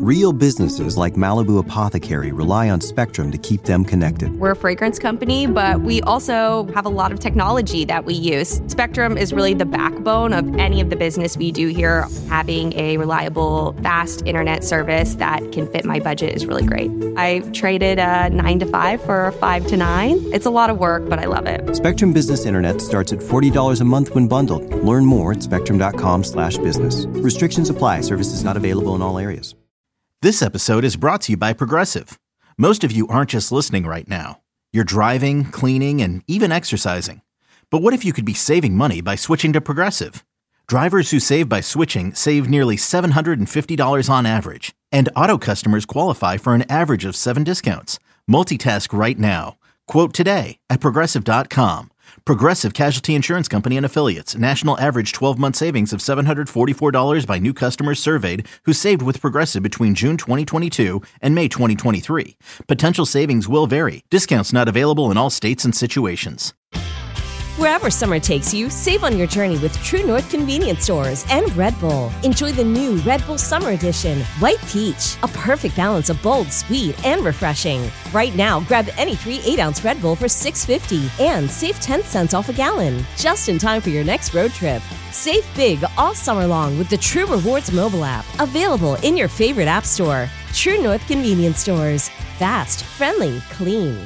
Real businesses like Malibu Apothecary rely on Spectrum to keep them connected. We're a fragrance company, but we also have a lot of technology that we use. Spectrum is really the backbone of any of the business we do here. Having a reliable, fast internet service that can fit my budget is really great. I traded a 9 to 5 for a 5 to 9. It's a lot of work, but I love it. Spectrum Business Internet starts at $40 a month when bundled. Learn more at spectrum.com/business. Restrictions apply. Services not available in all areas. This episode is brought to you by Progressive. Most of you aren't just listening right now. You're driving, cleaning, and even exercising. But what if you could be saving money by switching to Progressive? Drivers who save by switching save nearly $750 on average. And auto customers qualify for an average of 7 discounts. Multitask right now. Quote today at Progressive.com. Progressive Casualty Insurance Company and Affiliates. National average 12-month savings of $744 by new customers surveyed who saved with Progressive between June 2022 and May 2023. Potential savings will vary. Discounts not available in all states and situations. Wherever summer takes you, save on your journey with True North Convenience Stores and Red Bull. Enjoy the new Red Bull Summer Edition, White Peach, a perfect balance of bold, sweet, and refreshing. Right now, grab any 3 8-ounce Red Bull for $6.50 and save 10 cents off a gallon, just in time for your next road trip. Save big all summer long with the True Rewards mobile app, available in your favorite app store. True North Convenience Stores. Fast, friendly, clean.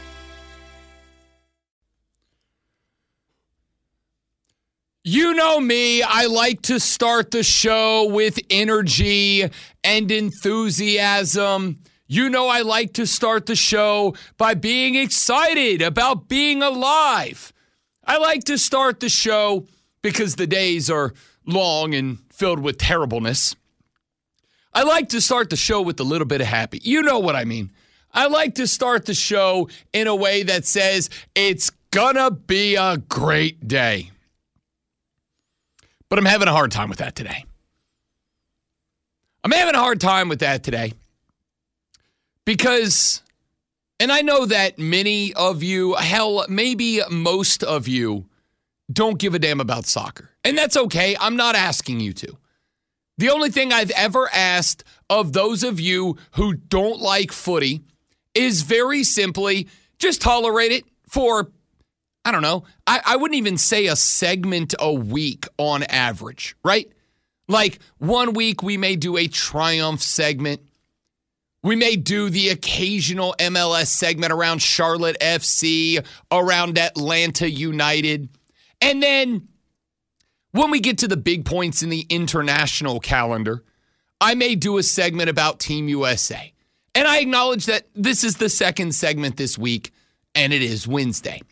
You know me, I like to start the show with energy and enthusiasm. You know I like to start the show by being excited about being alive. I like to start the show because the days are long and filled with terribleness. I like to start the show with a little bit of happy. You know what I mean. I like to start the show in a way that says it's gonna be a great day. But I'm having a hard time with that today. Because, and I know that many of you, hell, maybe most of you, don't give a damn about soccer. And that's okay. I'm not asking you to. The only thing I've ever asked of those of you who don't like footy is very simply just tolerate it for, I don't know, I wouldn't even say a segment a week on average, right? Like 1 week we may do a Triumph segment. We may do the occasional MLS segment around Charlotte FC, around Atlanta United. And then when we get to the big points in the international calendar, I may do a segment about Team USA. And I acknowledge that this is the second segment this week, and it is Wednesday.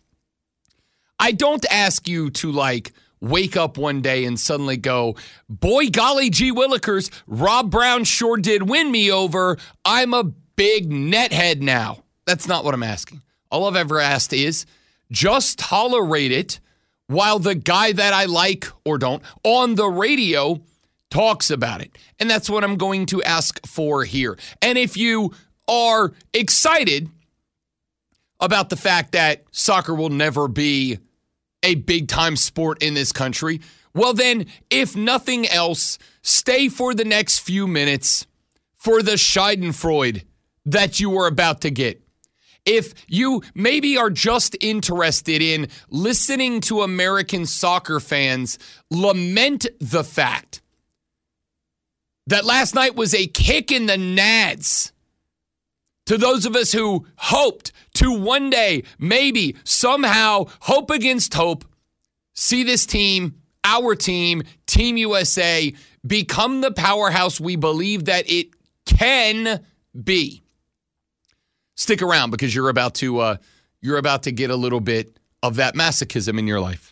I don't ask you to, wake up one day and suddenly go, boy, golly gee willikers, Rob Brown sure did win me over. I'm a big nethead now. That's not what I'm asking. All I've ever asked is just tolerate it while the guy that I like or don't on the radio talks about it. And that's what I'm going to ask for here. And if you are excited about the fact that soccer will never be a big-time sport in this country, well then, if nothing else, stay for the next few minutes for the schadenfreude that you are about to get. If you maybe are just interested in listening to American soccer fans lament the fact that last night was a kick in the nads to those of us who hoped to one day, maybe, somehow, hope against hope, see this team, our team, Team USA, become the powerhouse we believe that it can be. Stick around because you're about to get a little bit of that masochism in your life.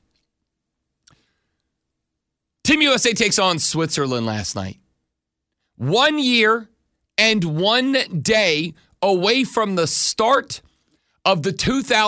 Team USA takes on Switzerland last night. 1 year and 1 day away from the start of the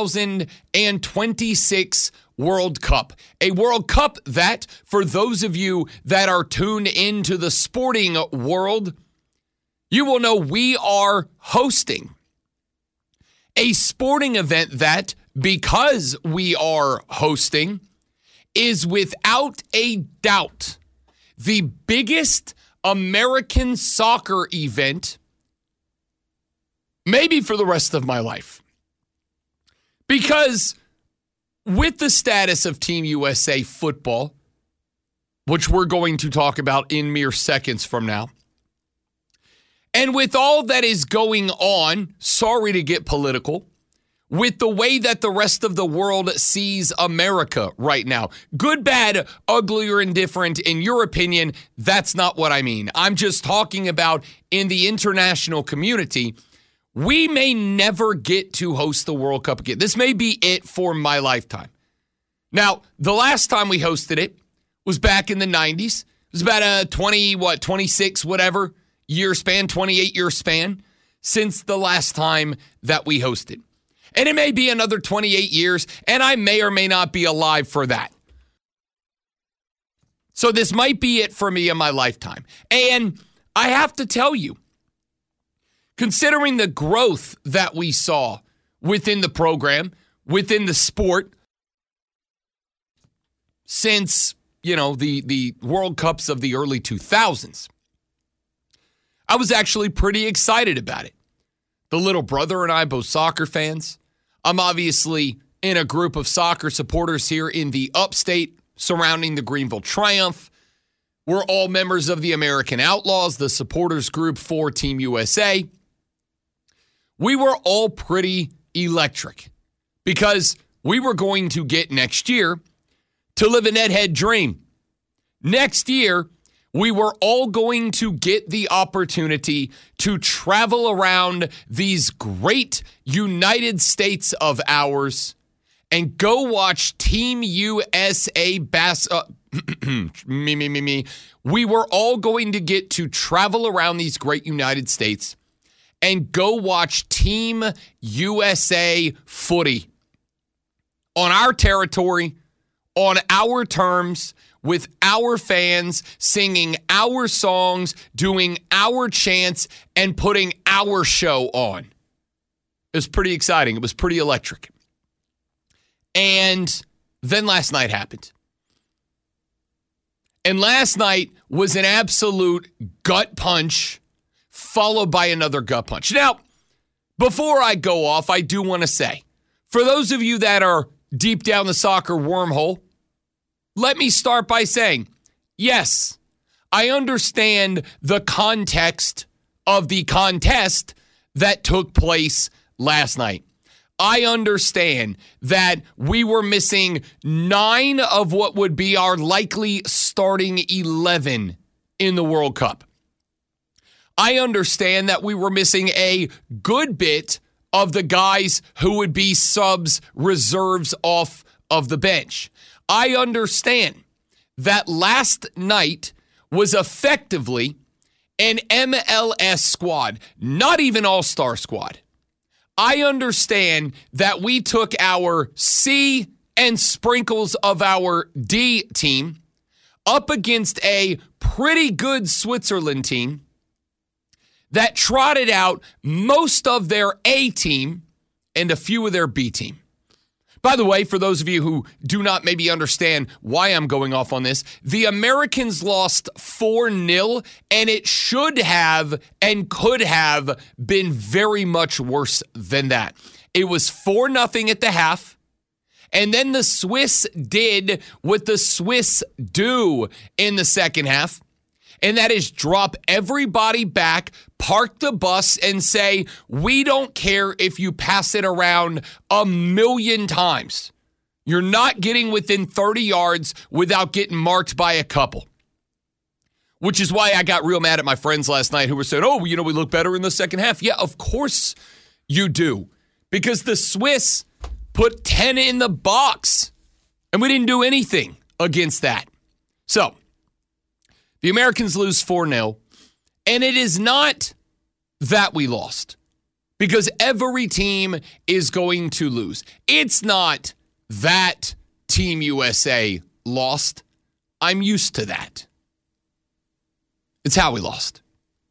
2026 World Cup. A World Cup that, for those of you that are tuned into the sporting world, you will know we are hosting a sporting event that, because we are hosting, is without a doubt the biggest American soccer event, maybe for the rest of my life. Because with the status of Team USA football, which we're going to talk about in mere seconds from now, and with all that is going on, sorry to get political, with the way that the rest of the world sees America right now, good, bad, ugly, or indifferent, in your opinion, that's not what I mean. I'm just talking about in the international community, we may never get to host the World Cup again. This may be it for my lifetime. Now, the last time we hosted it was back in the 90s. It was about a 26, whatever, year span, 28-year span since the last time that we hosted. And it may be another 28 years, and I may or may not be alive for that. So this might be it for me in my lifetime. And I have to tell you, considering the growth that we saw within the program, within the sport, since, the World Cups of the early 2000s, I was actually pretty excited about it. The little brother and I, both soccer fans. I'm obviously in a group of soccer supporters here in the upstate surrounding the Greenville Triumph. We're all members of the American Outlaws, the supporters group for Team USA. We were all pretty electric because we were going to get next year to live a nethead dream. Next year, we were all going to get the opportunity to travel around these great United States of ours and go watch Team USA We were all going to get to travel around these great United States and go watch Team USA footy on our territory, on our terms, with our fans, singing our songs, doing our chants, and putting our show on. It was pretty exciting. It was pretty electric. And then last night happened. And last night was an absolute gut punch followed by another gut punch. Now, before I go off, I do want to say, for those of you that are deep down the soccer wormhole, let me start by saying, yes, I understand the context of the contest that took place last night. I understand that we were missing 9 of what would be our likely starting 11 in the World Cup. I understand that we were missing a good bit of the guys who would be subs, reserves off of the bench. I understand that last night was effectively an MLS squad, not even all-star squad. I understand that we took our C and sprinkles of our D team up against a pretty good Switzerland team that trotted out most of their A team and a few of their B team. By the way, for those of you who do not maybe understand why I'm going off on this, the Americans lost 4-0, and it should have and could have been very much worse than that. It was 4-0 at the half, and then the Swiss did what the Swiss do in the second half, and that is drop everybody back, park the bus, and say, we don't care if you pass it around 1,000,000 times. You're not getting within 30 yards without getting marked by a couple. Which is why I got real mad at my friends last night who were saying, we look better in the second half. Yeah, of course you do. Because the Swiss put 10 in the box, and we didn't do anything against that. So, the Americans lose 4-0, and it is not that we lost, because every team is going to lose. It's not that Team USA lost. I'm used to that. It's how we lost.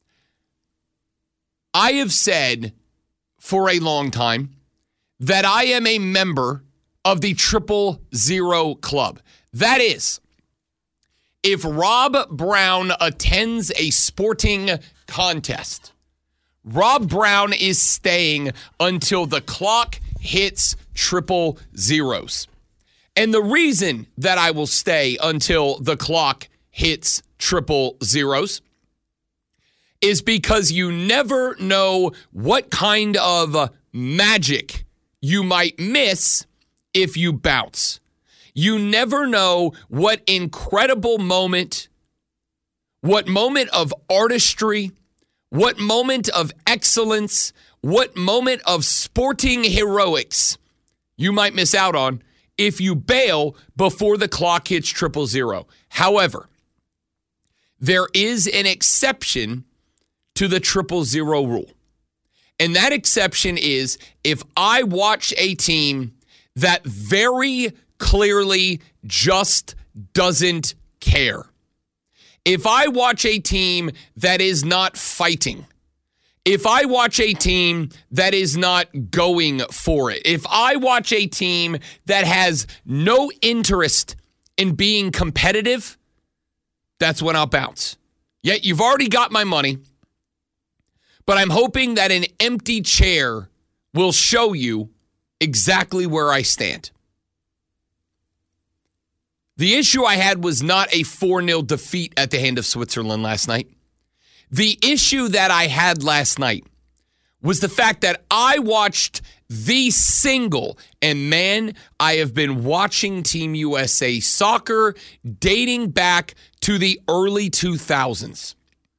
I have said for a long time that I am a member of the 000 Club. That is, if Rob Brown attends a sporting contest, Rob Brown is staying until the clock hits 000. And the reason that I will stay until the clock hits 000 is because you never know what kind of magic you might miss if you bounce. You never know what incredible moment, what moment of artistry, what moment of excellence, what moment of sporting heroics you might miss out on if you bail before the clock hits 000. However, there is an exception to the 000 rule. And that exception is if I watch a team that very clearly just doesn't care. If I watch a team that is not fighting, if I watch a team that is not going for it, if I watch a team that has no interest in being competitive, that's when I'll bounce. Yet you've already got my money, but I'm hoping that an empty chair will show you exactly where I stand. The issue I had was not a 4-0 defeat at the hand of Switzerland last night. The issue that I had last night was the fact that I watched the single, and man, I have been watching Team USA soccer dating back to the early 2000s.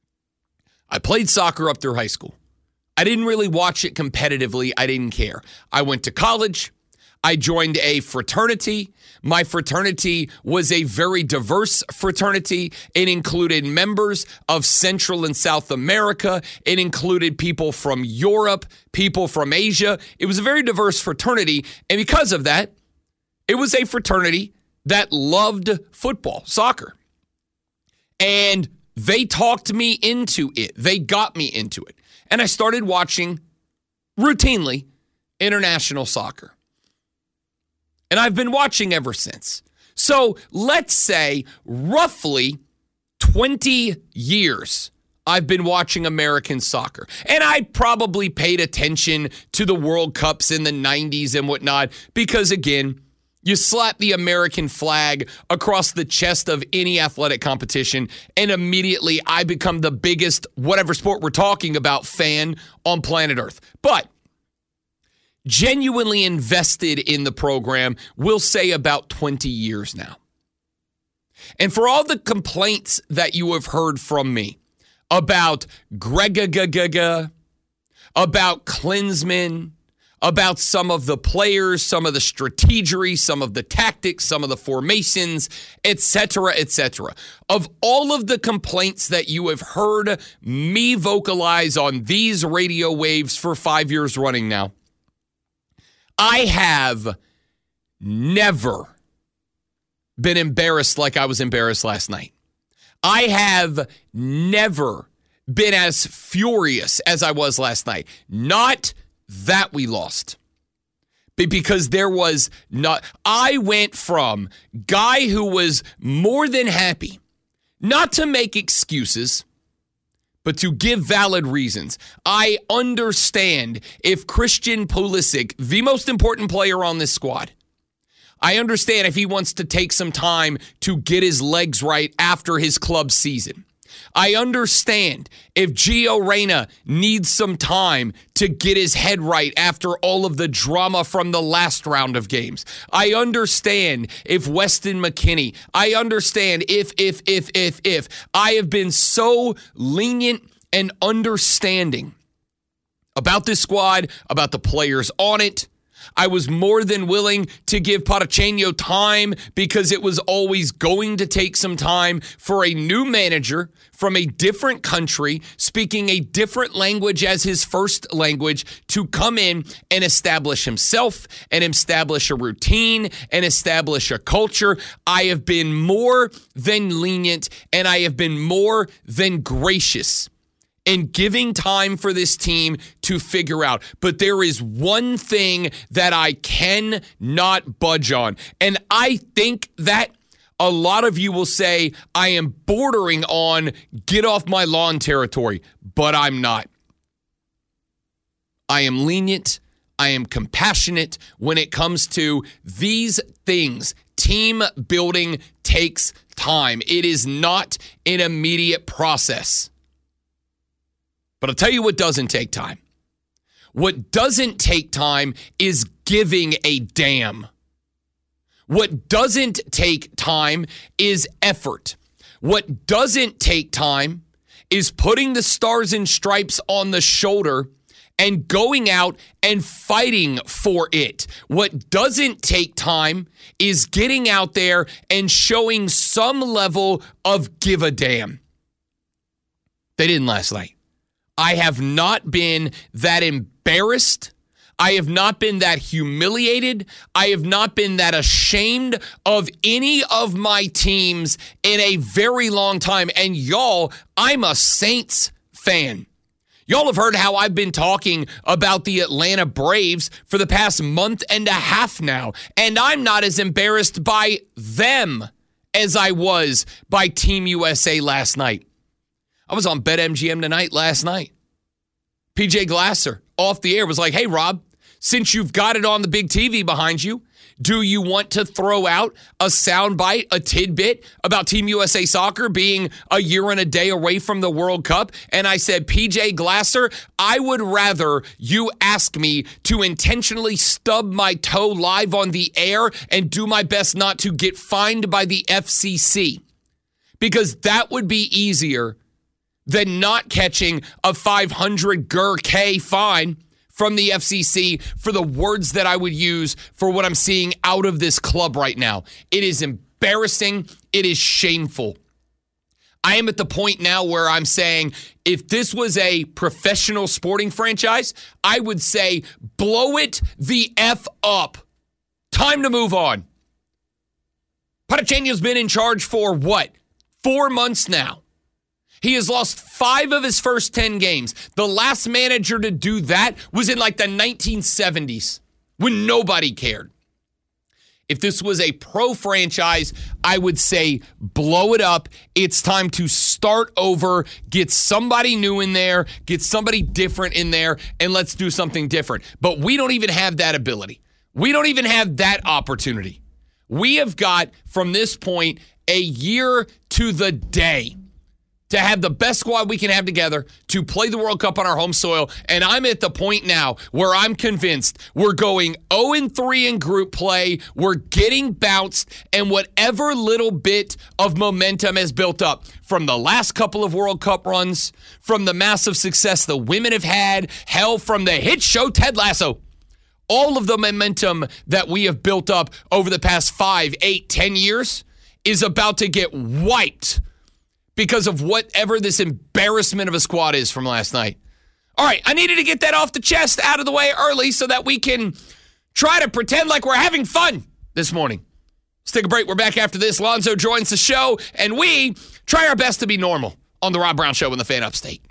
I played soccer up through high school. I didn't really watch it competitively. I didn't care. I went to college. I joined a fraternity. My fraternity was a very diverse fraternity. It included members of Central and South America. It included people from Europe, people from Asia. It was a very diverse fraternity. And because of that, it was a fraternity that loved football, soccer. And they talked me into it. They got me into it. And I started watching routinely international soccer. And I've been watching ever since. So let's say roughly 20 years I've been watching American soccer. And I probably paid attention to the World Cups in the 90s and whatnot because, again, you slap the American flag across the chest of any athletic competition, and immediately I become the biggest, whatever sport we're talking about, fan on planet Earth. But genuinely invested in the program, we'll say about 20 years now. And for all the complaints that you have heard from me about Greg-a-ga-ga-ga, about Klinsmann, about some of the players, some of the strategery, some of the tactics, some of the formations, etc., etc. Of all of the complaints that you have heard me vocalize on these radio waves for 5 years running now, I have never been embarrassed like I was embarrassed last night. I have never been as furious as I was last night. Not that we lost, but because there was not. I went from guy who was more than happy not to make excuses, but to give valid reasons. I understand if Christian Pulisic, the most important player on this squad, I understand if he wants to take some time to get his legs right after his club season. I understand if Gio Reyna needs some time to get his head right after all of the drama from the last round of games. I understand if Weston McKennie. I understand if. I have been so lenient and understanding about this squad, about the players on it. I was more than willing to give Patrichenio time because it was always going to take some time for a new manager from a different country, speaking a different language as his first language, to come in and establish himself and establish a routine and establish a culture. I have been more than lenient and I have been more than gracious in giving time for this team to figure out. But there is one thing that I cannot budge on. And I think that A lot of you will say, I am bordering on get off my lawn territory, but I'm not. I am lenient. I am compassionate when it comes to these things. Team building takes time. It is not an immediate process. But I'll tell you what doesn't take time. What doesn't take time is giving a damn. What doesn't take time is effort. What doesn't take time is putting the stars and stripes on the shoulder and going out and fighting for it. What doesn't take time is getting out there and showing some level of give a damn. They didn't last night. I have not been that embarrassed. I have not been that humiliated. I have not been that ashamed of any of my teams in a very long time. And y'all, I'm a Saints fan. Y'all have heard how I've been talking about the Atlanta Braves for the past month and a half now. And I'm not as embarrassed by them as I was by Team USA last night. I was on BetMGM tonight last night. PJ Glasser off the air was like, hey, Rob, since you've got it on the big TV behind you, do you want to throw out a soundbite, a tidbit about Team USA Soccer being a year and a day away from the World Cup? And I said, PJ Glasser, I would rather you ask me to intentionally stub my toe live on the air and do my best not to get fined by the FCC, because that would be easier than not catching a 500 GER-K fine from the FCC for the words that I would use for what I'm seeing out of this club right now. It is embarrassing. It is shameful. I am at the point now where I'm saying, if this was a professional sporting franchise, I would say, blow it the F up. Time to move on. Pacheco's been in charge for what? 4 months now. He has lost 5 of his first 10 games. The last manager to do that was in like the 1970s when nobody cared. If this was a pro franchise, I would say blow it up. It's time to start over, get somebody new in there, get somebody different in there, and let's do something different. But we don't even have that ability. We don't even have that opportunity. We have got, from this point, a year to the day to have the best squad we can have together to play the World Cup on our home soil. And I'm at the point now where I'm convinced we're going 0-3 in group play. We're getting bounced, and whatever little bit of momentum has built up from the last couple of World Cup runs, from the massive success the women have had, hell, from the hit show Ted Lasso, all of the momentum that we have built up over the past 5, 8, 10 years is about to get wiped because of whatever this embarrassment of a squad is from last night. All right, I needed to get that off the chest, out of the way early so that we can try to pretend like we're having fun this morning. Let's take a break. We're back after this. Lonzo joins the show, and we try our best to be normal on the Rob Brown Show in the Fan Upstate.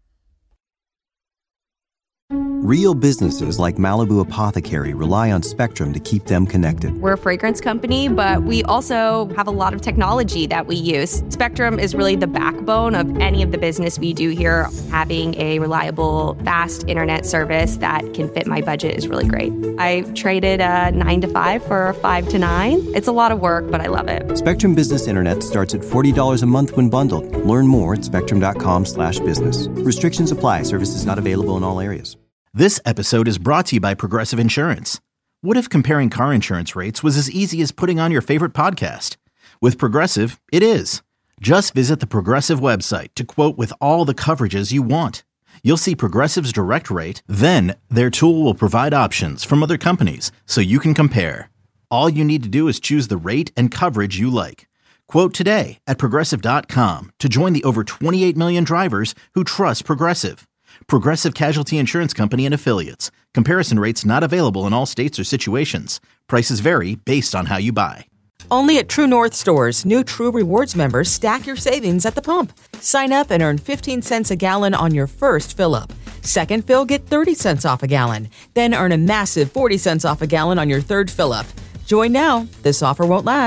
Real businesses like Malibu Apothecary rely on Spectrum to keep them connected. We're a fragrance company, but we also have a lot of technology that we use. Spectrum is really the backbone of any of the business we do here. Having a reliable, fast internet service that can fit my budget is really great. I traded a 9 to 5 for a 5 to 9. It's a lot of work, but I love it. Spectrum Business Internet starts at $40 a month when bundled. Learn more at spectrum.com/business. Restrictions apply. Services not available in all areas. This episode is brought to you by Progressive Insurance. What if comparing car insurance rates was as easy as putting on your favorite podcast? With Progressive, it is. Just visit the Progressive website to quote with all the coverages you want. You'll see Progressive's direct rate, then their tool will provide options from other companies so you can compare. All you need to do is choose the rate and coverage you like. Quote today at Progressive.com to join the over 28 million drivers who trust Progressive. Progressive Casualty Insurance Company and Affiliates. Comparison rates not available in all states or situations. Prices vary based on how you buy. Only at True North stores, new True Rewards members stack your savings at the pump. Sign up and earn 15 cents a gallon on your first fill-up. Second fill, get 30 cents off a gallon. Then earn a massive 40 cents off a gallon on your third fill-up. Join now. This offer won't last.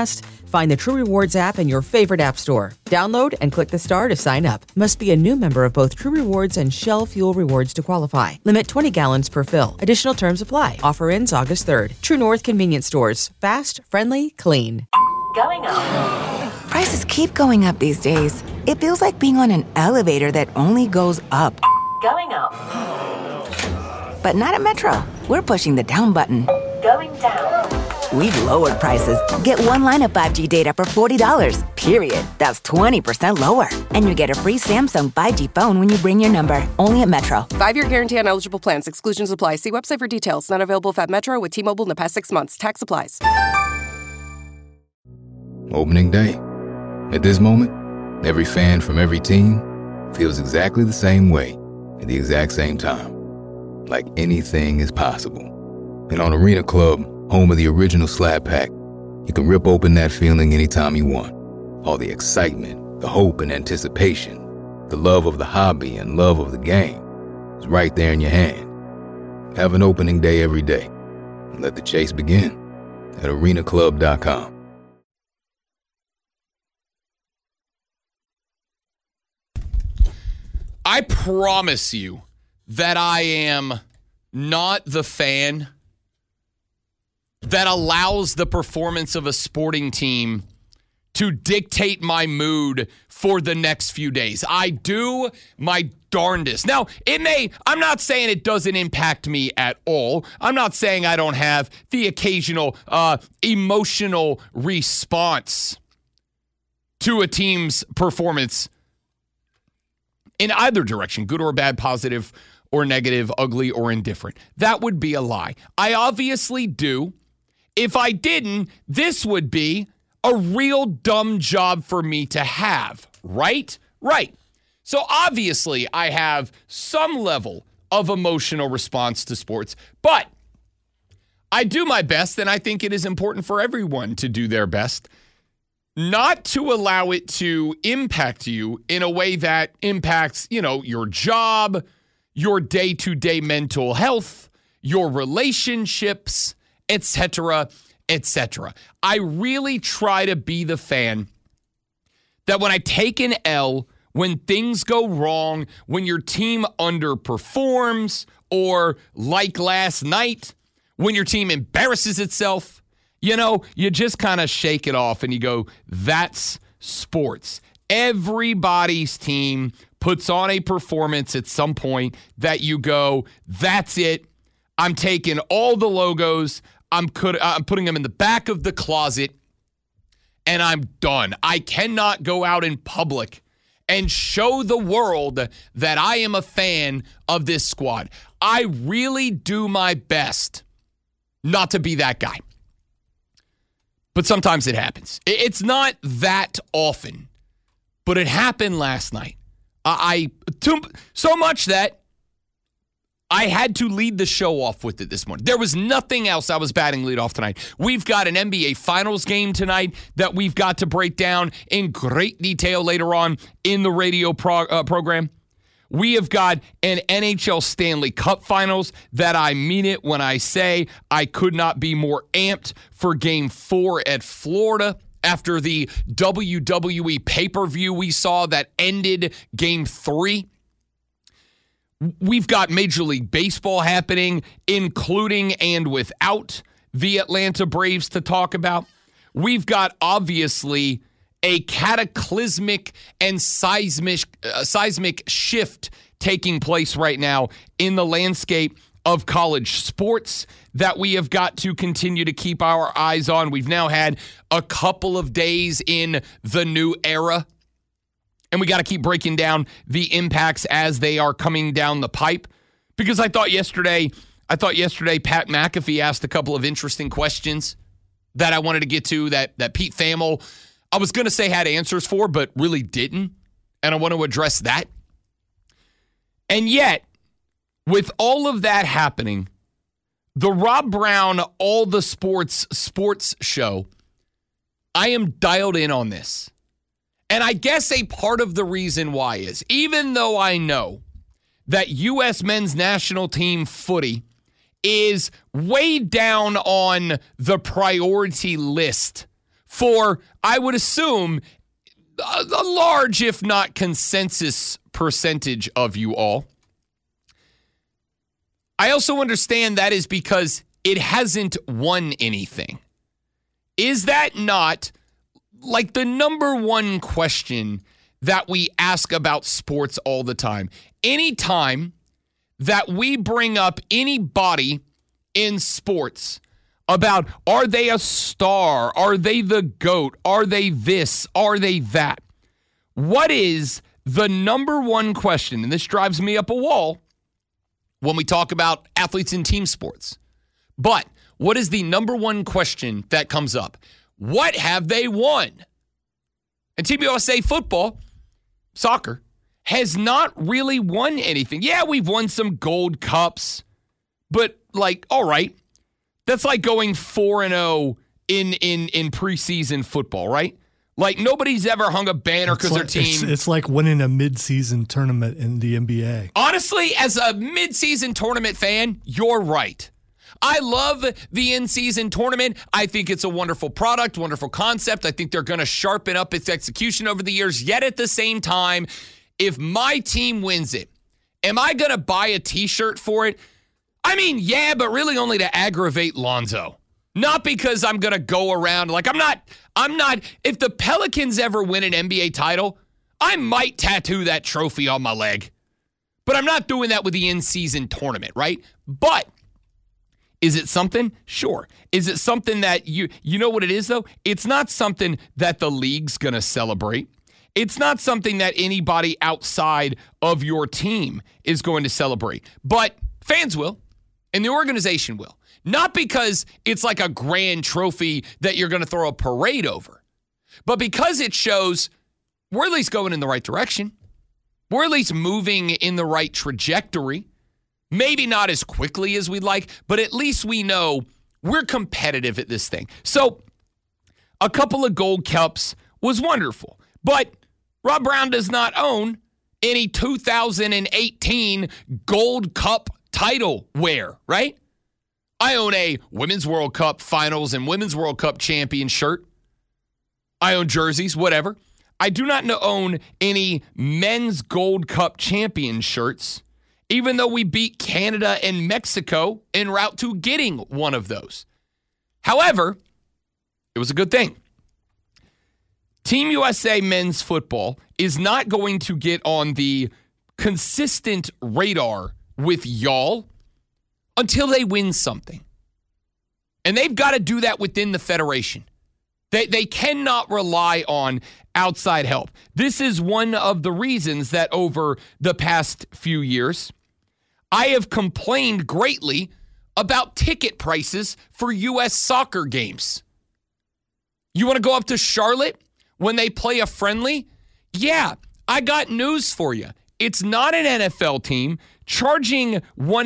Find the True Rewards app in your favorite app store. Download and click the star to sign up. Must be a new member of both True Rewards and Shell Fuel Rewards to qualify. Limit 20 gallons per fill. Additional terms apply. Offer ends August 3rd. True North Convenience Stores. Fast, friendly, clean. Going up. Prices keep going up these days. It feels like being on an elevator that only goes up. Going up. But not at Metro. We're pushing the down button. Going down. We've lowered prices. Get one line of 5G data for $40, period. That's 20% lower. And you get a free Samsung 5G phone when you bring your number. Only at Metro. 5-year guarantee on eligible plans. Exclusions apply. See website for details. Not available at Metro with T-Mobile in the past 6 months. Tax applies. Opening day. At this moment, every fan from every team feels exactly the same way at the exact same time. Like anything is possible. And on Arena Club, home of the original Slab Pack, you can rip open that feeling anytime you want. All the excitement, the hope and anticipation, the love of the hobby and love of the game is right there in your hand. Have an opening day every day and let the chase begin at arenaclub.com. I promise you that I am not the fan that allows the performance of a sporting team to dictate my mood for the next few days. I do my darndest. Now, I'm not saying it doesn't impact me at all. I'm not saying I don't have the occasional emotional response to a team's performance in either direction, good or bad, positive or negative, ugly or indifferent. That would be a lie. I obviously do. If I didn't, this would be a real dumb job for me to have, right? Right. So obviously I have some level of emotional response to sports, but I do my best, and I think it is important for everyone to do their best, not to allow it to impact you in a way that impacts, your job, your day-to-day mental health, your relationships, etc., etc. I really try to be the fan that when I take an L, when things go wrong, when your team underperforms, or like last night, when your team embarrasses itself, you just kind of shake it off and you go, that's sports. Everybody's team puts on a performance at some point that you go, that's it. I'm taking all the logos, I'm putting them in the back of the closet, and I'm done. I cannot go out in public and show the world that I am a fan of this squad. I really do my best not to be that guy. But sometimes it happens. It's not that often, but it happened last night. So much that I had to lead the show off with it this morning. There was nothing else I was batting lead off tonight. We've got an NBA Finals game tonight that we've got to break down in great detail later on in the radio program. We have got an NHL Stanley Cup Finals that I mean it when I say I could not be more amped for Game 4 at Florida after the WWE pay-per-view we saw that ended Game 3. We've got Major League Baseball happening, including and without the Atlanta Braves to talk about. We've got, obviously, a cataclysmic and seismic shift taking place right now in the landscape of college sports that we have got to continue to keep our eyes on. We've now had a couple of days in the new era, and we got to keep breaking down the impacts as they are coming down the pipe. Because I thought yesterday Pat McAfee asked a couple of interesting questions that I wanted to get to that Pete Thamel, I was going to say had answers for, but really didn't. And I want to address that. And yet, with all of that happening, the Rob Brown All the Sports show, I am dialed in on this. And I guess a part of the reason why is, even though I know that U.S. men's national team footy is way down on the priority list for, I would assume, a large, if not consensus percentage of you all. I also understand that is because it hasn't won anything. Is that not like the number one question that we ask about sports all the time? Anytime that we bring up anybody in sports about, are they a star? Are they the GOAT? Are they this? Are they that? What is the number one question? And this drives me up a wall when we talk about athletes in team sports. But what is the number one question that comes up? What have they won? And Team USA football, soccer, has not really won anything. Yeah, we've won some gold cups, but all right. That's like going 4-0 in preseason football, right? Like nobody's ever hung a banner because their team. It's like winning a midseason tournament in the NBA. Honestly, as a midseason tournament fan, you're right. I love the in-season tournament. I think it's a wonderful product, wonderful concept. I think they're going to sharpen up its execution over the years. Yet at the same time, if my team wins it, am I going to buy a T-shirt for it? I mean, yeah, but really only to aggravate Lonzo. Not because I'm going to go around I'm not, if the Pelicans ever win an NBA title, I might tattoo that trophy on my leg. But I'm not doing that with the in-season tournament, right? But is it something? Sure. Is it something that you know what it is, though? It's not something that the league's going to celebrate. It's not something that anybody outside of your team is going to celebrate. But fans will, and the organization will. Not because it's like a grand trophy that you're going to throw a parade over, but because it shows we're at least going in the right direction. We're at least moving in the right trajectory. Maybe not as quickly as we'd like, but at least we know we're competitive at this thing. So a couple of gold cups was wonderful, but Rob Brown does not own any 2018 Gold Cup title wear, right? I own a Women's World Cup Finals and Women's World Cup Champion shirt. I own jerseys, whatever. I do not own any Men's Gold Cup Champion shirts, even though we beat Canada and Mexico en route to getting one of those. However, it was a good thing. Team USA men's football is not going to get on the consistent radar with y'all until they win something. And they've got to do that within the federation. They cannot rely on outside help. This is one of the reasons that over the past few years, I have complained greatly about ticket prices for U.S. soccer games. You want to go up to Charlotte when they play a friendly? Yeah, I got news for you. It's not an NFL team. Charging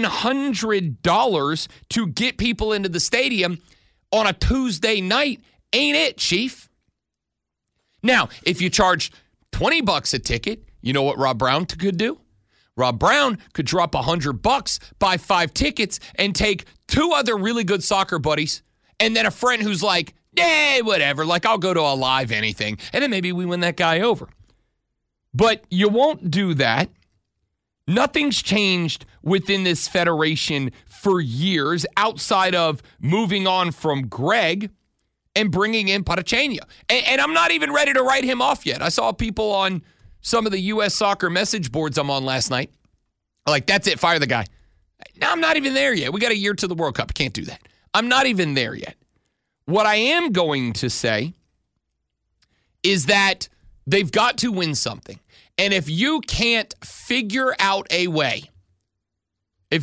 $100 to get people into the stadium on a Tuesday night ain't it, Chief. Now, if you charge $20 a ticket, you know what Rob Brown could do? Rob Brown could drop $100, buy 5 tickets, and take 2 other really good soccer buddies, and then a friend who's like, whatever, I'll go to a live anything, and then maybe we win that guy over. But you won't do that. Nothing's changed within this federation for years outside of moving on from Greg and bringing in Patachenia. And I'm not even ready to write him off yet. I saw people on some of the U.S. soccer message boards I'm on last night. That's it, fire the guy. No, I'm not even there yet. We got a year to the World Cup. Can't do that. I'm not even there yet. What I am going to say is that they've got to win something. And if you can't figure out a way, to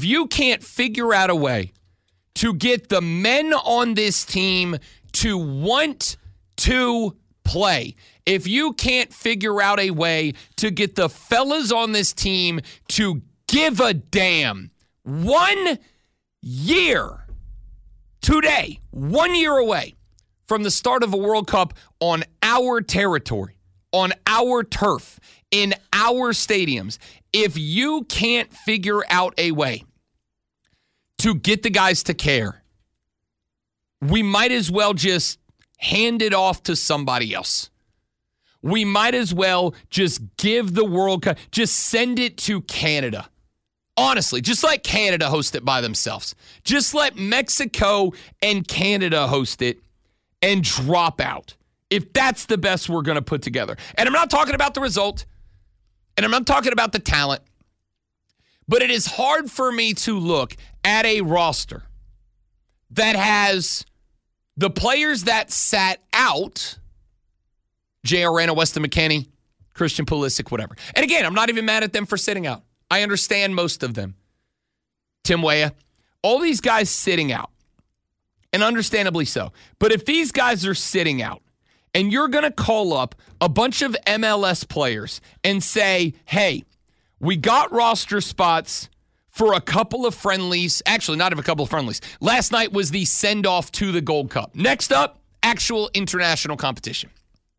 get the men on this team to want to play, if you can't figure out a way to get the fellas on this team to give a damn, 1 year today, 1 year away from the start of a World Cup on our territory, on our turf, in our stadiums, if you can't figure out a way to get the guys to care, we might as well just hand it off to somebody else. We might as well just give the World Cup, just send it to Canada. Honestly, just let Canada host it by themselves. Just let Mexico and Canada host it and drop out. If that's the best we're going to put together. And I'm not talking about the result, and I'm not talking about the talent, but it is hard for me to look at a roster that has the players that sat out, J.R. Rana, Weston McKennie, Christian Pulisic, whatever. And again, I'm not even mad at them for sitting out. I understand most of them. Tim Weah, all these guys sitting out, and understandably so. But if these guys are sitting out, and you're going to call up a bunch of MLS players and say, hey, we got roster spots for a couple of friendlies. Actually, not even a couple of friendlies. Last night was the send-off to the Gold Cup. Next up, actual international competition.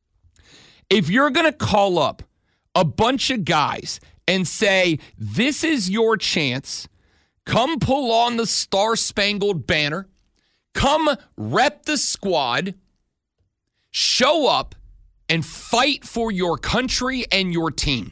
If you're going to call up a bunch of guys and say, this is your chance, come pull on the Star-Spangled Banner, come rep the squad, show up, and fight for your country and your team.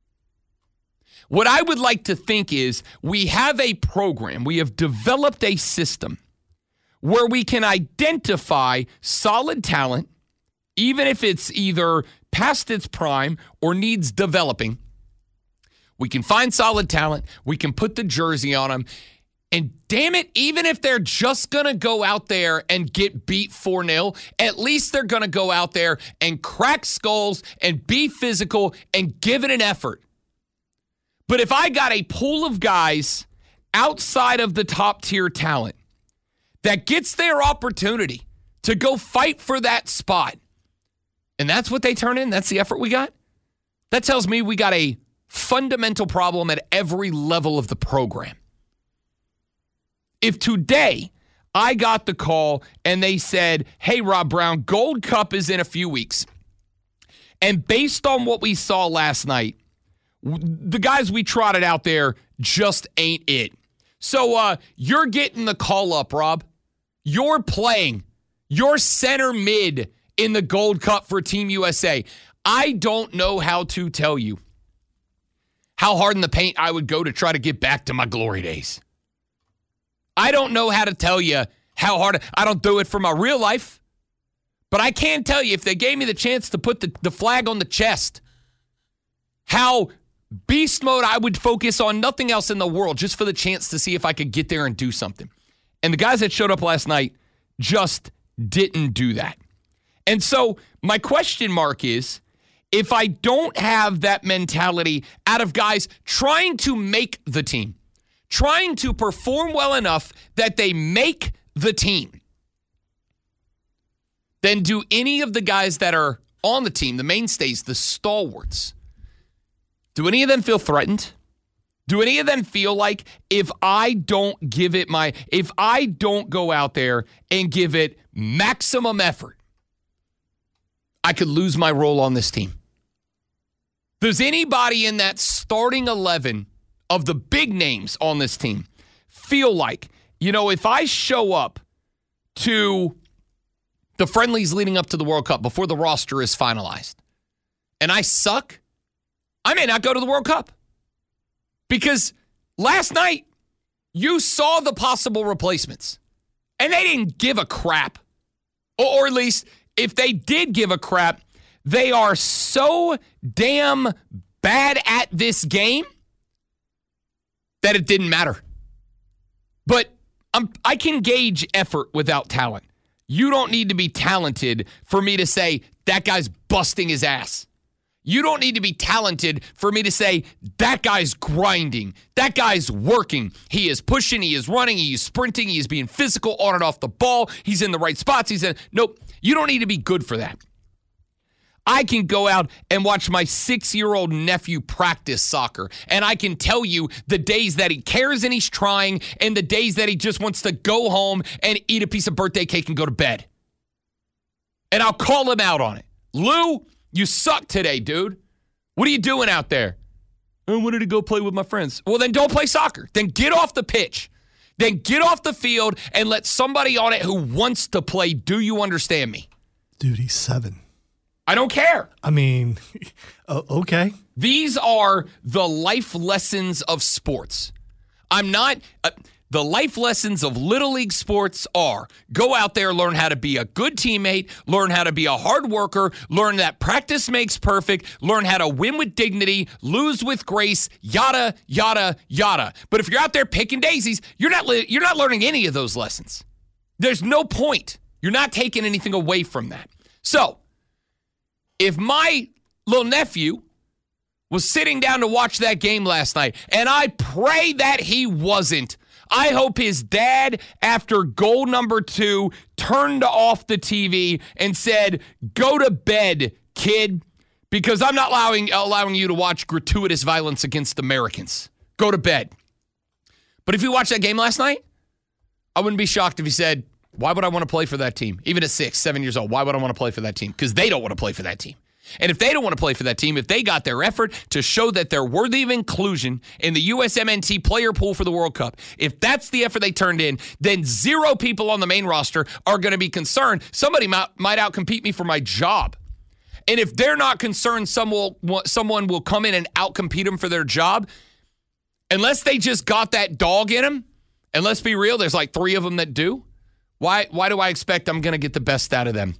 What I would like to think is we have a program, we have developed a system where we can identify solid talent, even if it's either past its prime or needs developing. We can find solid talent, we can put the jersey on them, and damn it, even if they're just going to go out there and get beat 4-0, at least they're going to go out there and crack skulls and be physical and give it an effort. But if I got a pool of guys outside of the top tier talent that gets their opportunity to go fight for that spot, and that's what they turn in, that's the effort we got, that tells me we got a fundamental problem at every level of the program. If today I got the call and they said, hey, Rob Brown, Gold Cup is in a few weeks, and based on what we saw last night, the guys we trotted out there just ain't it. So you're getting the call up, Rob. You're playing. You're center mid in the Gold Cup for Team USA. I don't know how to tell you how hard in the paint I would go to try to get back to my glory days. I don't know how to tell you how hard. I don't do it for my real life. But I can tell you, if they gave me the chance to put the flag on the chest, how beast mode I would focus on nothing else in the world just for the chance to see if I could get there and do something. And the guys that showed up last night just didn't do that. And so my question mark is, if I don't have that mentality out of guys trying to make the team, trying to perform well enough that they make the team, then do any of the guys that are on the team, the mainstays, the stalwarts, do any of them feel threatened? Do any of them feel like if I don't go out there and give it maximum effort, I could lose my role on this team? Does anybody in that starting 11 of the big names on this team feel like, if I show up to the friendlies leading up to the World Cup before the roster is finalized and I suck, I may not go to the World Cup? Because last night, you saw the possible replacements, and they didn't give a crap. Or at least, if they did give a crap, they are so damn bad at this game that it didn't matter. But I can gauge effort without talent. You don't need to be talented for me to say, that guy's busting his ass. You don't need to be talented for me to say, that guy's grinding. That guy's working. He is pushing. He is running. He is sprinting. He is being physical on and off the ball. He's in the right spots. Nope. You don't need to be good for that. I can go out and watch my 6-year-old nephew practice soccer, and I can tell you the days that he cares and he's trying, and the days that he just wants to go home and eat a piece of birthday cake and go to bed. And I'll call him out on it. Lou, you suck today, dude. What are you doing out there? I wanted to go play with my friends. Well, then don't play soccer. Then get off the pitch. Then get off the field and let somebody on it who wants to play. Do you understand me? Dude, he's 7. I don't care. I mean, okay. These are the life lessons of sports. I'm not... the life lessons of Little League sports are go out there, learn how to be a good teammate, learn how to be a hard worker, learn that practice makes perfect, learn how to win with dignity, lose with grace, yada, yada, yada. But if you're out there picking daisies, you're not learning any of those lessons. There's no point. You're not taking anything away from that. So, if my little nephew was sitting down to watch that game last night, and I pray that he wasn't, I hope his dad, after goal number 2, turned off the TV and said, "Go to bed, kid, because I'm not allowing you to watch gratuitous violence against Americans. Go to bed." But if you watched that game last night, I wouldn't be shocked if he said, "Why would I want to play for that team?" Even at 6, 7 years old, why would I want to play for that team? Because they don't want to play for that team. And if they don't want to play for that team, if they got their effort to show that they're worthy of inclusion in the USMNT player pool for the World Cup, if that's the effort they turned in, then 0 people on the main roster are going to be concerned. Somebody might outcompete me for my job. And if they're not concerned someone will come in and outcompete them for their job, unless they just got that dog in them, and let's be real, there's like 3 of them that do, why do I expect I'm going to get the best out of them?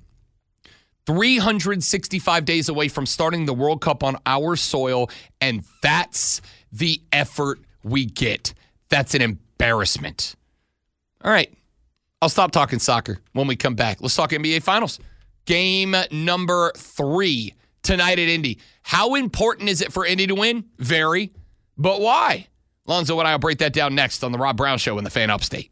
365 days away from starting the World Cup on our soil, and that's the effort we get. That's an embarrassment. All right, I'll stop talking soccer when we come back. Let's talk NBA Finals. Game number 3 tonight at Indy. How important is it for Indy to win? Very. But why? Lonzo and I will break that down next on The Rob Brown Show in the Fan Upstate.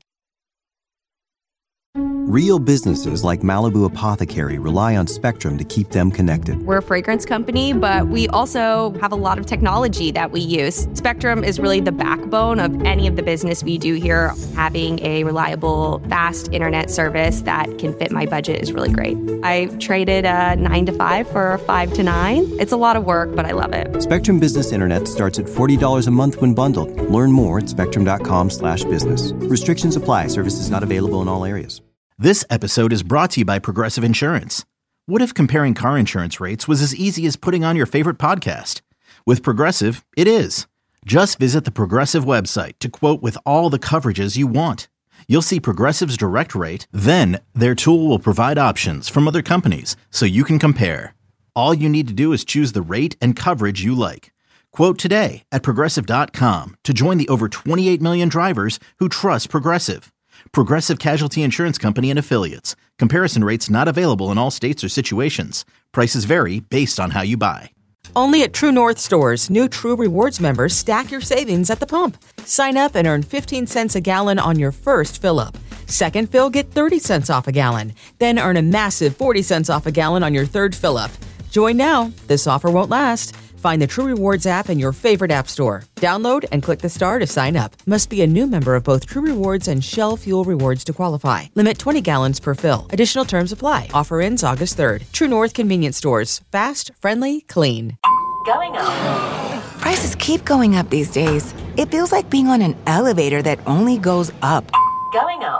Real businesses like Malibu Apothecary rely on Spectrum to keep them connected. We're a fragrance company, but we also have a lot of technology that we use. Spectrum is really the backbone of any of the business we do here. Having a reliable, fast internet service that can fit my budget is really great. I traded a 9 to 5 for a 5 to 9. It's a lot of work, but I love it. Spectrum Business Internet starts at $40 a month when bundled. Learn more at spectrum.com/business. Restrictions apply. Services not available in all areas. This episode is brought to you by Progressive Insurance. What if comparing car insurance rates was as easy as putting on your favorite podcast? With Progressive, it is. Just visit the Progressive website to quote with all the coverages you want. You'll see Progressive's direct rate, then their tool will provide options from other companies so you can compare. All you need to do is choose the rate and coverage you like. Quote today at Progressive.com to join the over 28 million drivers who trust Progressive. Progressive Casualty Insurance Company and Affiliates. Comparison rates not available in all states or situations. Prices vary based on how you buy. Only at True North stores, new True Rewards members stack your savings at the pump. Sign up and earn 15 cents a gallon on your first fill-up. Second fill, get 30 cents off a gallon. Then earn a massive 40 cents off a gallon on your third fill-up. Join now. This offer won't last. Find the True Rewards app in your favorite app store. Download and click the star to sign up. Must be a new member of both True Rewards and Shell Fuel Rewards to qualify. Limit 20 gallons per fill. Additional terms apply. Offer ends August 3rd. True North Convenience Stores. Fast, friendly, clean. Going up. Prices keep going up these days. It feels like being on an elevator that only goes up. Going up.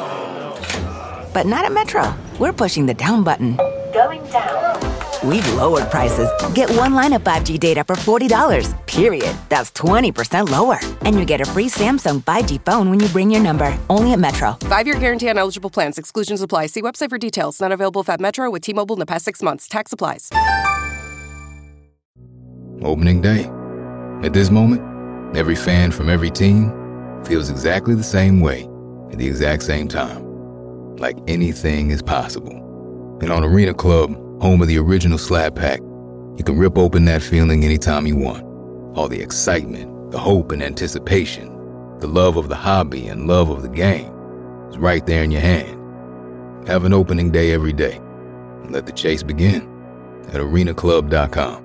But not at Metro. We're pushing the down button. Going down. We've lowered prices. Get one line of 5G data for $40, period. That's 20% lower. And you get a free Samsung 5G phone when you bring your number. Only at Metro. 5-year guarantee on eligible plans. Exclusions apply. See website for details. Not available at Metro with T-Mobile in the past 6 months. Tax applies. Opening day. At this moment, every fan from every team feels exactly the same way at the exact same time. Like anything is possible. And on Arena Club, home of the original Slab Pack, you can rip open that feeling anytime you want. All the excitement, the hope and anticipation, the love of the hobby and love of the game is right there in your hand. Have an opening day every day and let the chase begin at arenaclub.com.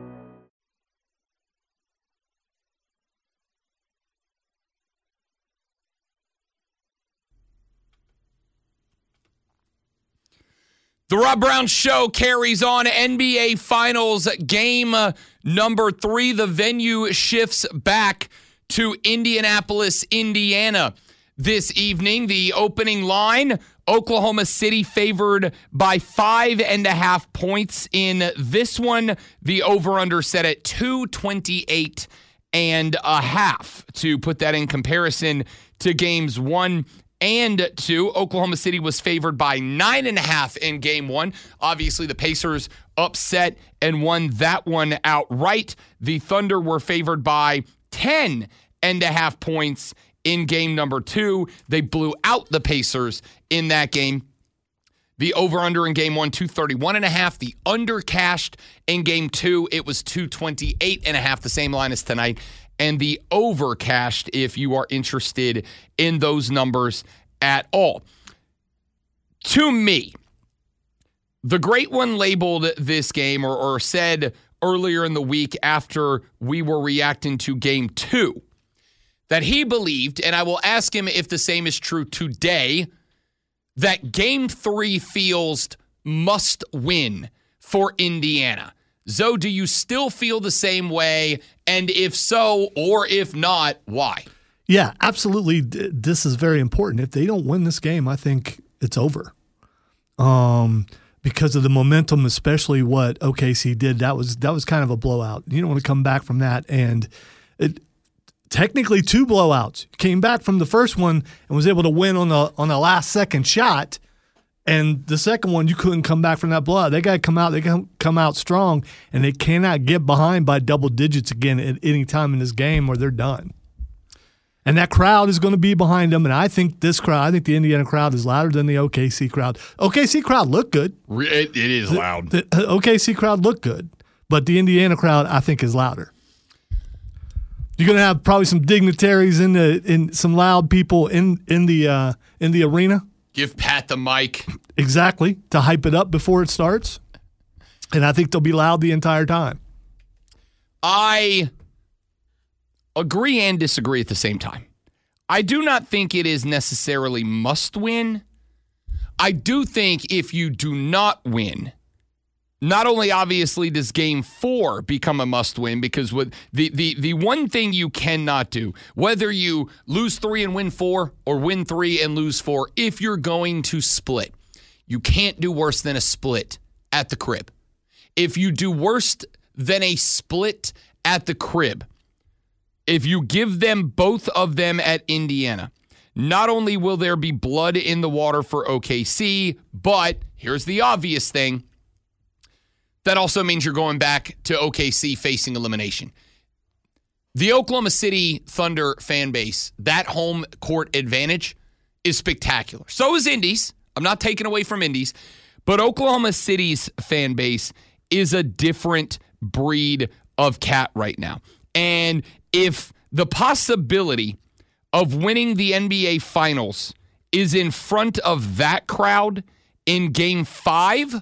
The Rob Brown Show carries on. NBA Finals game number 3. The venue shifts back to Indianapolis, Indiana. this evening. The opening line, Oklahoma City favored by 5.5 points in this one. The over-under set at 228.5. To put that in comparison to games 1 and 2, Oklahoma City was favored by 9.5 in game 1. Obviously, the Pacers upset and won that one outright. The Thunder were favored by 10.5 points in game number 2. They blew out the Pacers in that game. The over-under in game 1, 231.5. The under cashed in game 2, it was 228.5, the same line as tonight. And the over cashed if you are interested in those numbers at all. To me, the great one labeled this game or said earlier in the week after we were reacting to game 2 that he believed, and I will ask him if the same is true today, that game 3 feels must win for Indiana. Zoe, do you still feel the same way? And if so, or if not, why? Yeah, absolutely. This is very important. If they don't win this game, I think it's over. Because of the momentum, especially what OKC did, that was kind of a blowout. You don't want to come back from that. And technically 2 blowouts. Came back from the first one and was able to win on the last second shot. And the second one, you couldn't come back from that blowout. They got to come out. They can come out strong, and they cannot get behind by double digits again at any time in this game, or they're done. And that crowd is going to be behind them. And I think the Indiana crowd is louder than the OKC crowd. OKC crowd looked good. It is loud. The OKC crowd looked good, but the Indiana crowd, I think, is louder. You're going to have probably some dignitaries in some loud people in the arena. Give Pat the mic. Exactly, to hype it up before it starts. And I think they'll be loud the entire time. I agree and disagree at the same time. I do not think it is necessarily must win. I do think if you do not win, not only obviously does game 4 become a must win, because with the one thing you cannot do, whether you lose 3 and win 4 or win 3 and lose 4, if you're going to split, you can't do worse than a split at the crib. If you do worse than a split at the crib, if you give them both of them at Indiana, not only will there be blood in the water for OKC, but here's the obvious thing. That also means you're going back to OKC facing elimination. The Oklahoma City Thunder fan base, that home court advantage is spectacular. So is Indy's. I'm not taking away from Indy's. But Oklahoma City's fan base is a different breed of cat right now. And if the possibility of winning the NBA Finals is in front of that crowd in Game 5,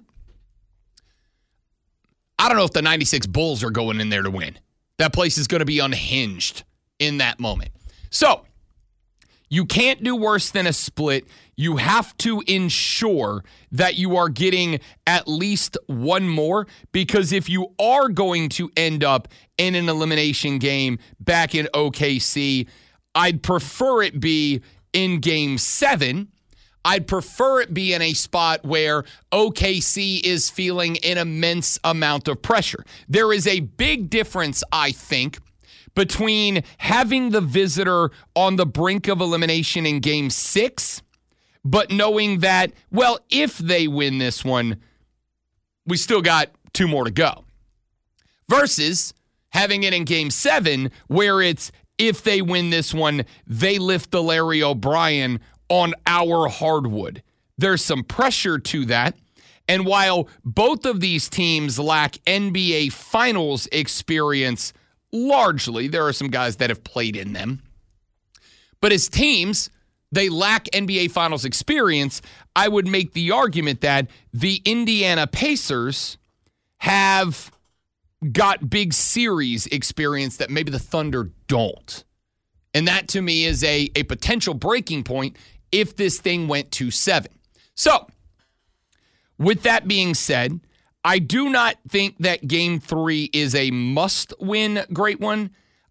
I don't know if the 96 Bulls are going in there to win. That place is going to be unhinged in that moment. So, you can't do worse than a split. You have to ensure that you are getting at least one more, because if you are going to end up in an elimination game back in OKC, I'd prefer it be in Game 7. I'd prefer it be in a spot where OKC is feeling an immense amount of pressure. There is a big difference, I think, between having the visitor on the brink of elimination in Game 6, but knowing that, well, if they win this one, we still got 2 more to go, versus having it in Game 7 where it's, if they win this one, they lift the Larry O'Brien on our hardwood. There's some pressure to that. And while both of these teams lack NBA Finals experience largely, there are some guys that have played in them. But as teams, they lack NBA Finals experience. I would make the argument that the Indiana Pacers have got big series experience that maybe the Thunder don't. And that, to me, is a potential breaking point if this thing went to 7. So, with that being said, I do not think that Game 3 is a must-win great one.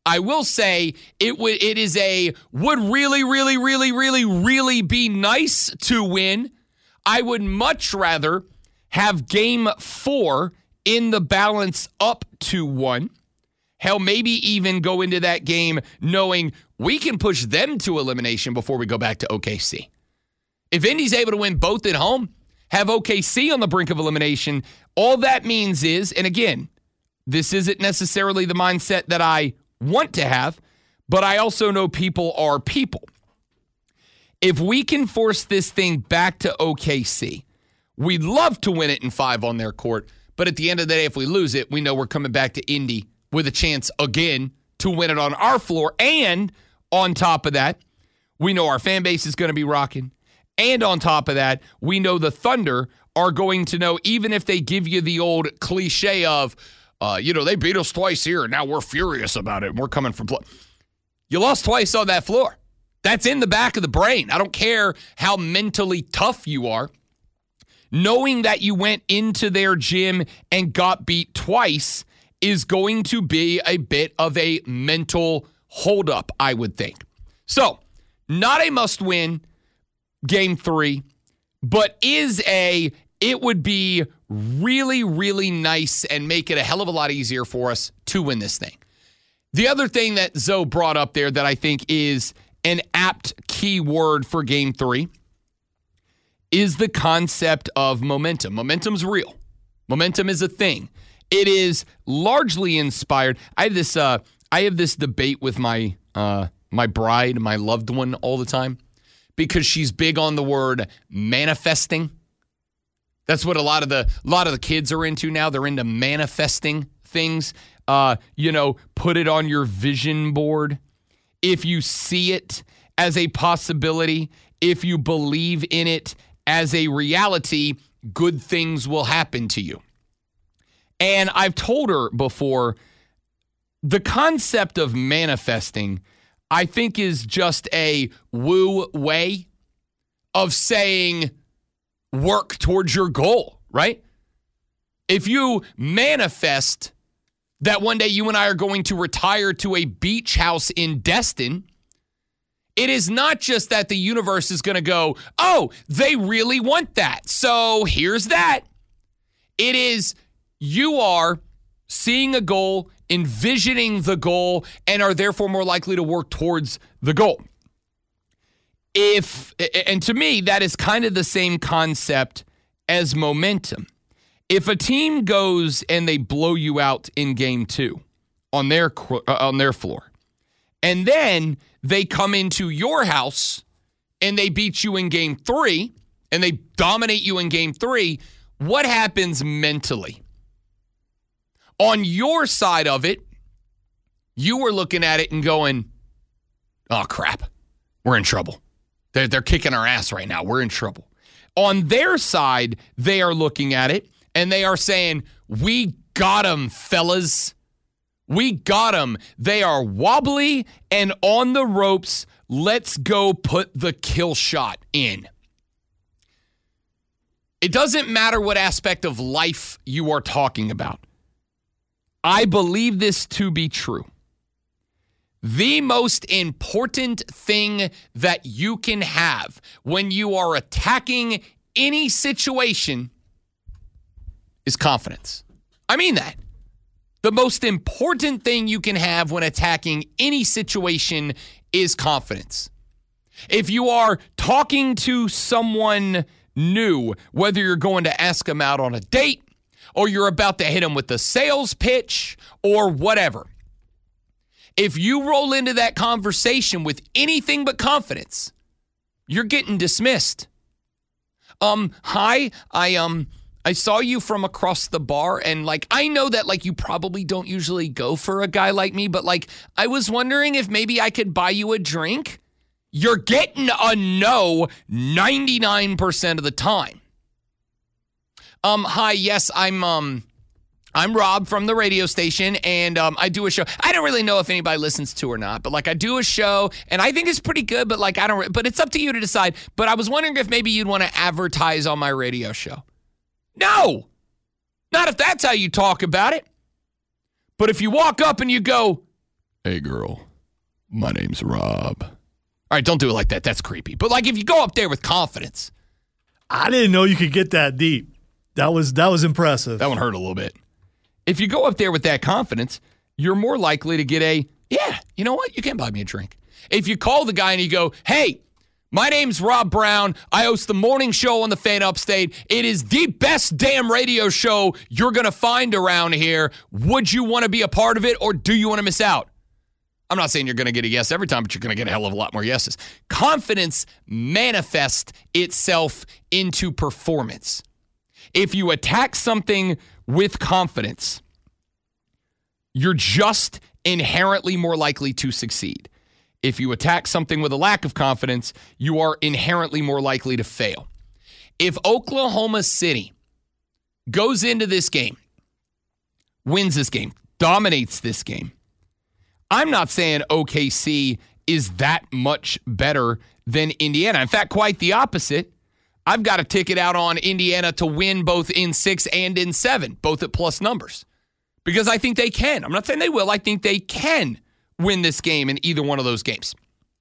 I will say it would really, really, really, really, really be nice to win. I would much rather have game 4 in the balance up 2-1. Hell, maybe even go into that game knowing we can push them to elimination before we go back to OKC. If Indy's able to win both at home, have OKC on the brink of elimination, all that means is, and again, this isn't necessarily the mindset that I want to have, but I also know people are people. If we can force this thing back to OKC, we'd love to win it in 5 on their court, but at the end of the day, if we lose it, we know we're coming back to Indy with a chance again to win it on our floor. And on top of that, we know our fan base is going to be rocking. And on top of that, we know the Thunder are going to know, even if they give you the old cliche of, they beat us twice here, and now we're furious about it, and we're coming from play. You lost twice on that floor. That's in the back of the brain. I don't care how mentally tough you are. Knowing that you went into their gym and got beat twice is going to be a bit of a mental holdup, I would think. So, not a must-win game 3, but it would be really, really nice and make it a hell of a lot easier for us to win this thing. The other thing that Zoe brought up there that I think is an apt key word for game 3 is the concept of momentum. Momentum's real. Momentum is a thing. It is largely inspired. I have this debate with my bride, my loved one, all the time, because she's big on the word manifesting. That's what a lot of the kids are into now. They're into manifesting things. Put it on your vision board. If you see it as a possibility, if you believe in it as a reality, good things will happen to you. And I've told her before, the concept of manifesting, I think, is just a woo way of saying work towards your goal, right? If you manifest that one day you and I are going to retire to a beach house in Destin, it is not just that the universe is going to go, oh, they really want that, so here's that. It is you are seeing a goal, envisioning the goal, and are therefore more likely to work towards the goal. And to me, that is kind of the same concept as momentum. If a team goes and they blow you out in game 2 on their floor, and then they come into your house and they beat you in game 3, and they dominate you in game 3, what happens mentally? On your side of it, you were looking at it and going, oh, crap, we're in trouble. They're kicking our ass right now. We're in trouble. On their side, they are looking at it and they are saying, we got them, fellas. We got them. They are wobbly and on the ropes. Let's go put the kill shot in. It doesn't matter what aspect of life you are talking about. I believe this to be true. The most important thing that you can have when you are attacking any situation is confidence. I mean that. The most important thing you can have when attacking any situation is confidence. If you are talking to someone new, whether you're going to ask them out on a date, or you're about to hit them with a sales pitch, or whatever, if you roll into that conversation with anything but confidence, you're getting dismissed. Hi, I saw you from across the bar, and I know that you probably don't usually go for a guy like me, but I was wondering if maybe I could buy you a drink. You're getting a no 99% of the time. Hi, yes, I'm Rob from the radio station, and I do a show. I don't really know if anybody listens to or not, but I do a show, and I think it's pretty good, but I don't. But it's up to you to decide. But I was wondering if maybe you'd want to advertise on my radio show. No, not if that's how you talk about it. But if you walk up and you go, Hey, girl, my name's Rob. All right, don't do it like that. That's creepy. But, like, if you go up there with confidence. I didn't know you could get that deep. That was impressive. That one hurt a little bit. If you go up there with that confidence, you're more likely to get yeah, you know what? You can buy me a drink. If you call the guy and you go, hey, my name's Rob Brown. I host the morning show on the Fan Upstate. It is the best damn radio show you're going to find around here. Would you want to be a part of it, or do you want to miss out? I'm not saying you're going to get a yes every time, but you're going to get a hell of a lot more yeses. Confidence manifests itself into performance. If you attack something with confidence, you're just inherently more likely to succeed. If you attack something with a lack of confidence, you are inherently more likely to fail. If Oklahoma City goes into this game, wins this game, dominates this game, I'm not saying OKC is that much better than Indiana. In fact, quite the opposite. I've got a ticket out on Indiana to win both in 6 and in 7, both at plus numbers, because I think they can. I'm not saying they will. I think they can win this game in either one of those games,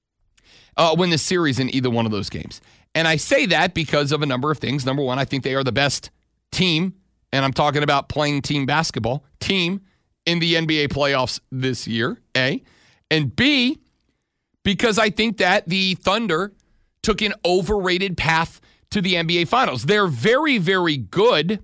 win this series in either one of those games. And I say that because of a number of things. Number one, I think they are the best team, and I'm talking about playing team basketball, team in the NBA playoffs this year, A. And B, because I think that the Thunder took an overrated path to the NBA Finals. They're very, very good.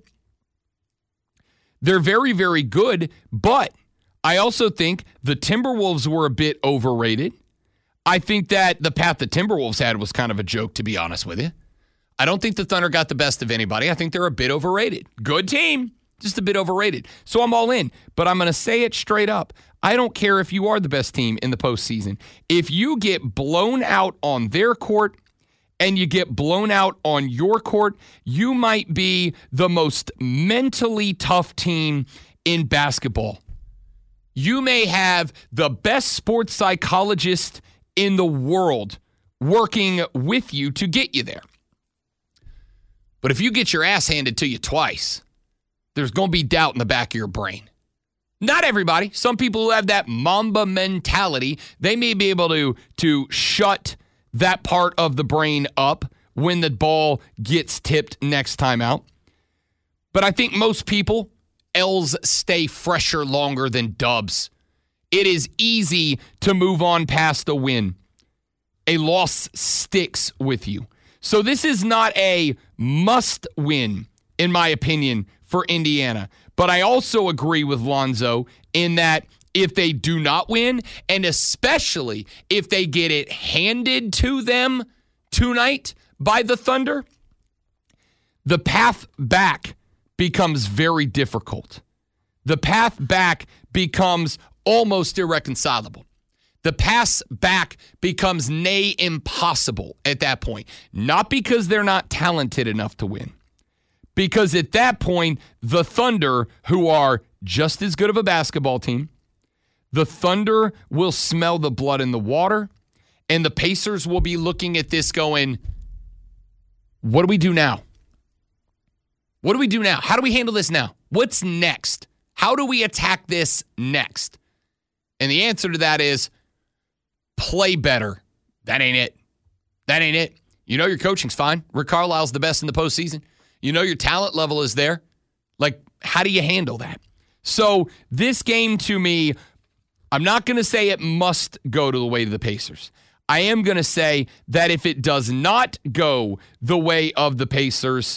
They're very, very good, but I also think the Timberwolves were a bit overrated. I think that the path the Timberwolves had was kind of a joke, to be honest with you. I don't think the Thunder got the best of anybody. I think they're a bit overrated. Good team, just a bit overrated. So I'm all in, but I'm going to say it straight up. I don't care if you are the best team in the postseason. If you get blown out on their court and you get blown out on your court, you might be the most mentally tough team in basketball. You may have the best sports psychologist in the world working with you to get you there. But if you get your ass handed to you twice, there's going to be doubt in the back of your brain. Not everybody. Some people who have that Mamba mentality, they may be able to shut that part of the brain up when the ball gets tipped next time out. But I think most people, L's stay fresher longer than dubs. It is easy to move on past a win. A loss sticks with you. So this is not a must win, in my opinion, for Indiana. But I also agree with Lonzo in that if they do not win, and especially if they get it handed to them tonight by the Thunder, the path back becomes very difficult. The path back becomes almost irreconcilable. The path back becomes nay impossible at that point. Not because they're not talented enough to win. Because at that point, the Thunder, who are just as good of a basketball team, the Thunder will smell the blood in the water, and the Pacers will be looking at this going, what do we do now? What do we do now? How do we handle this now? What's next? How do we attack this next? And the answer to that is play better. That ain't it. That ain't it. You know your coaching's fine. Rick Carlisle's the best in the postseason. You know your talent level is there. Like, how do you handle that? So this game to me, I'm not going to say it must go to the way of the Pacers. I am going to say that if it does not go the way of the Pacers,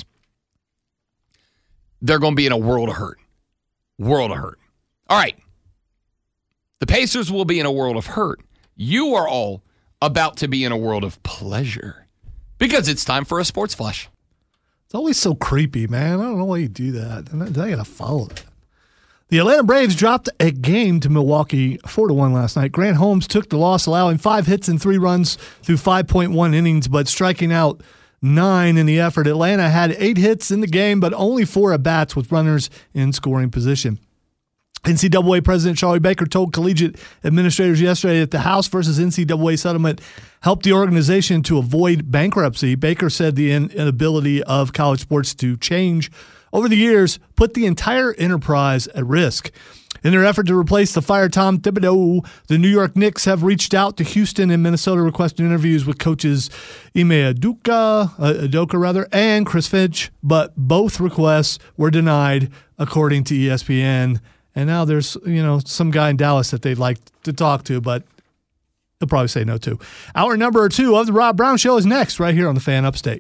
they're going to be in a world of hurt. World of hurt. All right. The Pacers will be in a world of hurt. You are all about to be in a world of pleasure because it's time for a sports flash. It's always so creepy, man. I don't know why you do that. I got to follow that. The Atlanta Braves dropped a game to Milwaukee 4-1 last night. Grant Holmes took the loss, allowing 5 hits and 3 runs through 5.1 innings, but striking out 9 in the effort. Atlanta had 8 hits in the game, but only 4 at-bats with runners in scoring position. NCAA President Charlie Baker told collegiate administrators yesterday that the House versus NCAA settlement helped the organization to avoid bankruptcy. Baker said the inability of college sports to change over the years put the entire enterprise at risk. In their effort to replace the fired Tom Thibodeau, the New York Knicks have reached out to Houston and Minnesota requesting interviews with coaches Ime Udoka and Chris Finch, but both requests were denied, according to ESPN. And now there's, some guy in Dallas that they'd like to talk to, but they'll probably say no to. Hour number 2 of the Rob Brown Show is next, right here on the Fan Upstate.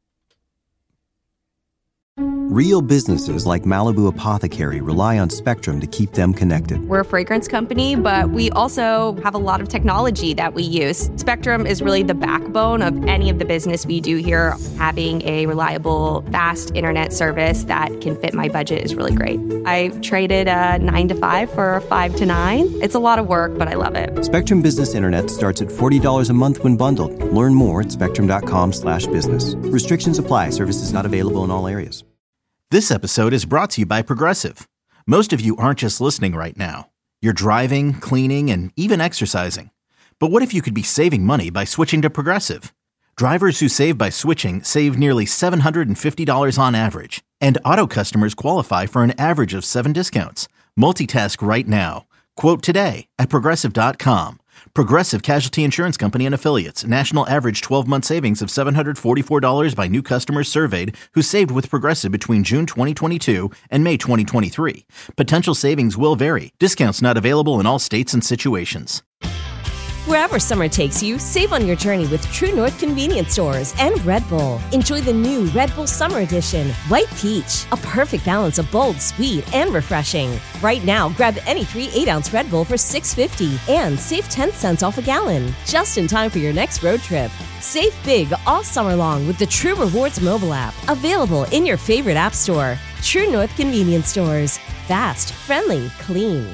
Real businesses like Malibu Apothecary rely on Spectrum to keep them connected. We're a fragrance company, but we also have a lot of technology that we use. Spectrum is really the backbone of any of the business we do here. Having a reliable, fast internet service that can fit my budget is really great. I traded a 9 to 5 for a 5 to 9. It's a lot of work, but I love it. Spectrum Business Internet starts at $40 a month when bundled. Learn more at spectrum.com/business. Restrictions apply. Services not available in all areas. This episode is brought to you by Progressive. Most of you aren't just listening right now. You're driving, cleaning, and even exercising. But what if you could be saving money by switching to Progressive? Drivers who save by switching save nearly $750 on average. And auto customers qualify for an average of 7 discounts. Multitask right now. Quote today at Progressive.com. Progressive Casualty Insurance Company and Affiliates. National average 12-month savings of $744 by new customers surveyed who saved with Progressive between June 2022 and May 2023. Potential savings will vary. Discounts not available in all states and situations. Wherever summer takes you, save on your journey with True North Convenience Stores and Red Bull. Enjoy the new Red Bull Summer Edition, White Peach, a perfect balance of bold, sweet, and refreshing. Right now, grab any 3 8-ounce Red Bull for $6.50 and save 10 cents off a gallon, just in time for your next road trip. Save big all summer long with the True Rewards mobile app, available in your favorite app store. True North Convenience Stores. Fast, friendly, clean.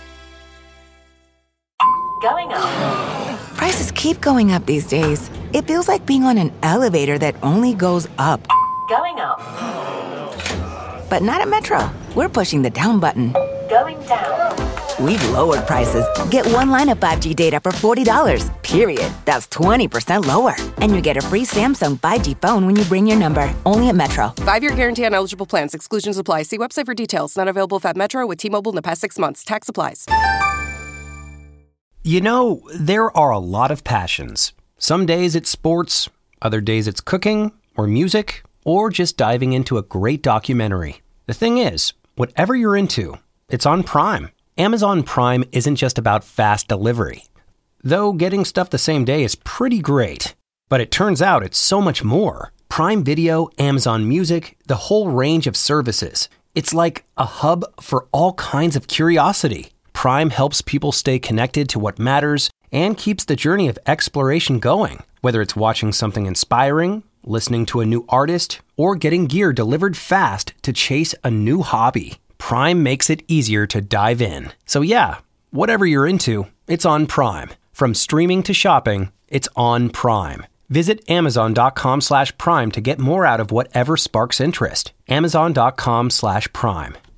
Going up. Prices keep going up these days. It feels like being on an elevator that only goes up. Going up. But not at Metro. We're pushing the down button. Going down. We've lowered prices. Get one line of 5G data for $40, period. That's 20% lower. And you get a free Samsung 5G phone when you bring your number. Only at Metro. 5-year guarantee on eligible plans. Exclusions apply. See website for details. Not available if at Metro with T-Mobile in the past 6 months. Tax applies. You know, there are a lot of passions. Some days it's sports, other days it's cooking, or music, or just diving into a great documentary. The thing is, whatever you're into, it's on Prime. Amazon Prime isn't just about fast delivery. Though getting stuff the same day is pretty great. But it turns out it's so much more. Prime Video, Amazon Music, the whole range of services. It's like a hub for all kinds of curiosity. Prime helps people stay connected to what matters and keeps the journey of exploration going. Whether it's watching something inspiring, listening to a new artist, or getting gear delivered fast to chase a new hobby, Prime makes it easier to dive in. So yeah, whatever you're into, it's on Prime. From streaming to shopping, it's on Prime. Visit Amazon.com/Prime to get more out of whatever sparks interest. Amazon.com/Prime.